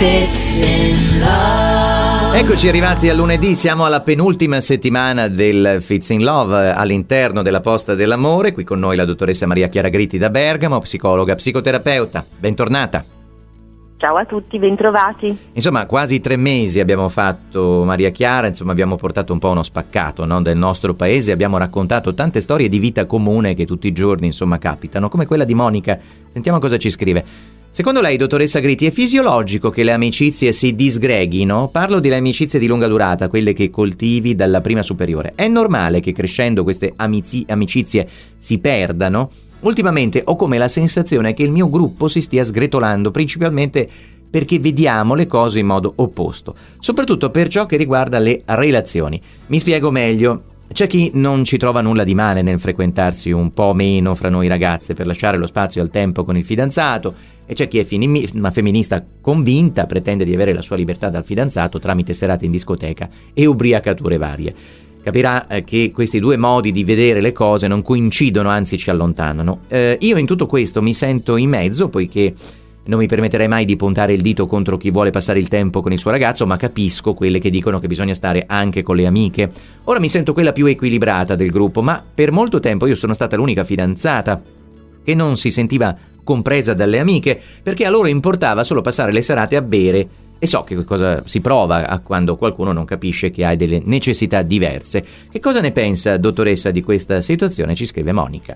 Fits in Love. Eccoci arrivati a lunedì, siamo alla penultima settimana del Fits in Love all'interno della Posta dell'Amore. Qui con noi la dottoressa Maria Chiara Gritti da Bergamo, psicologa, psicoterapeuta. Bentornata. Ciao a tutti, bentrovati. Insomma, quasi 3 mesi abbiamo fatto, Maria Chiara, abbiamo portato un po' uno spaccato, no, del nostro paese, abbiamo raccontato tante storie di vita comune che tutti i giorni, capitano, come quella di Monica. Sentiamo cosa ci scrive. Secondo lei, dottoressa Gritti, è fisiologico che le amicizie si disgreghino? Parlo delle amicizie di lunga durata, quelle che coltivi dalla prima superiore. È normale che crescendo queste amicizie si perdano? Ultimamente ho come la sensazione che il mio gruppo si stia sgretolando, principalmente perché vediamo le cose in modo opposto, soprattutto per ciò che riguarda le relazioni. Mi spiego meglio. C'è chi non ci trova nulla di male nel frequentarsi un po' meno fra noi ragazze per lasciare lo spazio al tempo con il fidanzato, e c'è chi è una femminista convinta, pretende di avere la sua libertà dal fidanzato tramite serate in discoteca e ubriacature varie. Capirà che questi due modi di vedere le cose non coincidono, anzi ci allontanano. Io in tutto questo mi sento in mezzo, poiché non mi permetterei mai di puntare il dito contro chi vuole passare il tempo con il suo ragazzo, ma capisco quelle che dicono che bisogna stare anche con le amiche. Ora mi sento quella più equilibrata del gruppo, ma per molto tempo io sono stata l'unica fidanzata che non si sentiva compresa dalle amiche, perché a loro importava solo passare le serate a bere. E so che cosa si prova quando qualcuno non capisce che hai delle necessità diverse. Che cosa ne pensa, dottoressa, di questa situazione? Ci scrive Monica.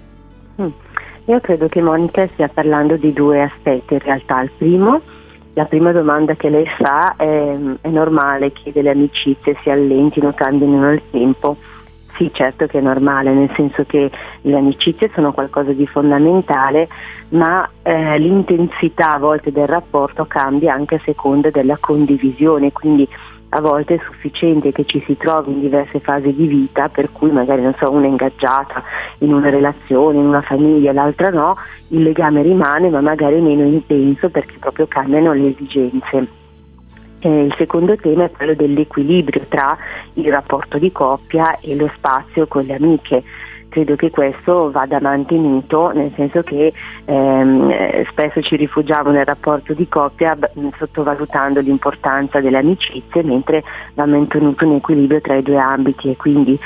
Io credo che Monica stia parlando di 2 aspetti in realtà. La prima domanda che lei fa è normale che delle amicizie si allentino, cambino nel tempo? Sì, certo che è normale, nel senso che le amicizie sono qualcosa di fondamentale, ma l'intensità a volte del rapporto cambia anche a seconda della condivisione, quindi a volte è sufficiente che ci si trovi in diverse fasi di vita, per cui magari una è ingaggiata in una relazione, in una famiglia, l'altra no, il legame rimane ma magari meno intenso perché proprio cambiano le esigenze. Il secondo tema è quello dell'equilibrio tra il rapporto di coppia e lo spazio con le amiche. Credo che questo vada mantenuto, nel senso che spesso ci rifugiamo nel rapporto di coppia sottovalutando l'importanza delle amicizie, mentre va mantenuto un equilibrio tra i 2 ambiti, e quindi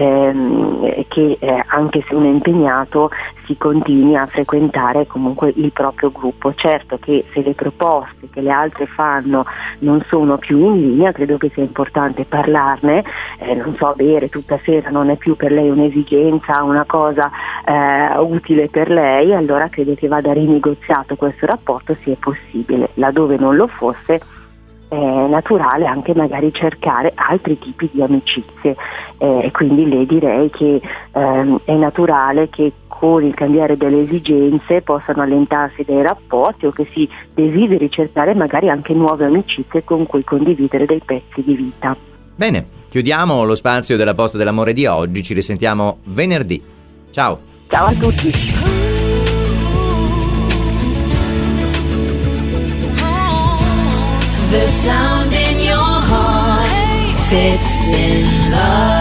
che anche se uno è impegnato si continui a frequentare comunque il proprio gruppo. Certo che se le proposte che le altre fanno non sono più in linea, credo che sia importante parlarne. Bere tutta sera non è più per lei un'esigenza, una cosa utile per lei, allora credo che vada rinegoziato questo rapporto se è possibile. Laddove non lo fosse, è naturale anche magari cercare altri tipi di amicizie, e quindi le direi che è naturale che con il cambiare delle esigenze possano allentarsi dei rapporti, o che si desideri cercare magari anche nuove amicizie con cui condividere dei pezzi di vita. Bene, chiudiamo lo spazio della Posta dell'Amore di oggi, ci risentiamo venerdì. Ciao. Ciao a tutti. The sound in your heart fits in love.